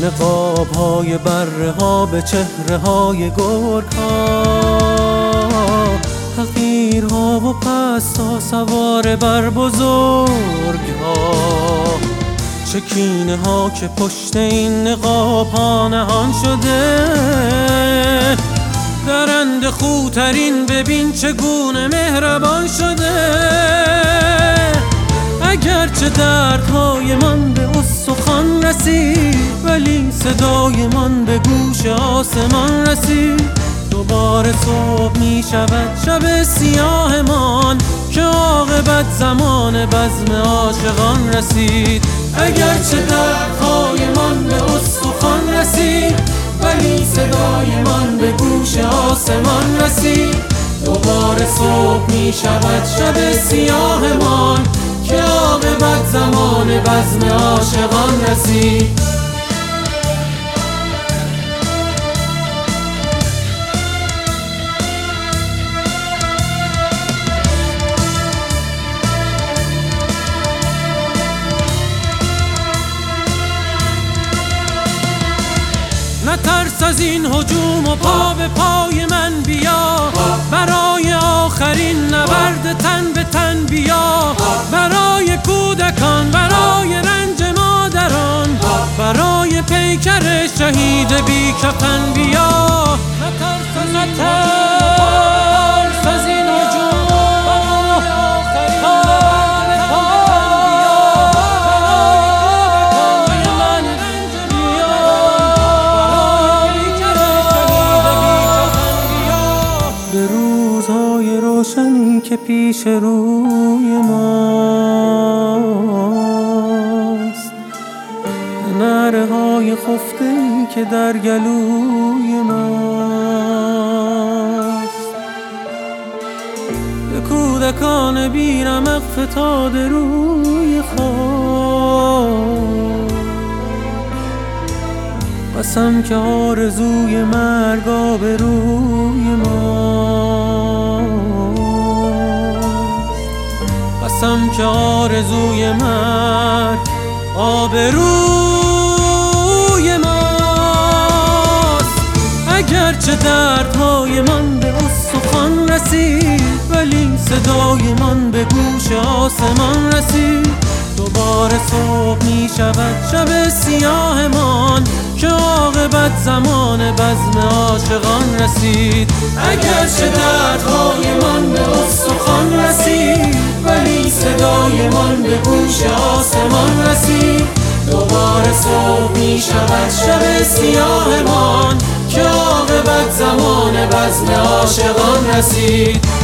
نقاب های بره ها به چهره های گرگ ها، حقیرها و پست ها سوار بر بزرگ ها، چه کینه ها که پشت این نقاب ها نهان شده. درنده خوترین ببین چگونه مهربان شده. اگرچه دردهای من به استخوان رسید، ولی صدای من به گوش آسمان رسید. دوباره صبح می شود شب سیاه من، که عاقبت زمان بزم عاشقان رسید. اگرچه دردهای من به استخوان رسید، ولی صدای من به گوش آسمان رسید. دوباره صبح می شود شب سیاه من، که عاقبت زمان بزم عاشقان رسید. نترس از این هجوم و پا به پای من بیا، برای آخرین نبرد تن به تن بیا. برای کودکان، برای رنج مادران، برای پیکر شهید بی کفن بیا. نترس از این هجوم برای آخرین روشنی که پیش روی ماست، نعره های خفته‌ای که در گلوی ماست. به کودکان بی‌رمق فتاده روی خاک، قسم که آرزوی مرگ آبروی ماست. قسم که آرزوی مرگ آبروی ماست. اگرچه دردهای من به استخوان رسید، ولی صدای من به گوش آسمان رسید. دوباره صبح می شود شب سیاه من، که عاقبت زمان بزم عاشقان رسید. اگرچه دردهای من به استخوان رسید، ولی صدای من به گوش آسمان رسید. دوباره صبح می شود شب سیاه من، که عاقبت زمان بزم عاشقان رسید.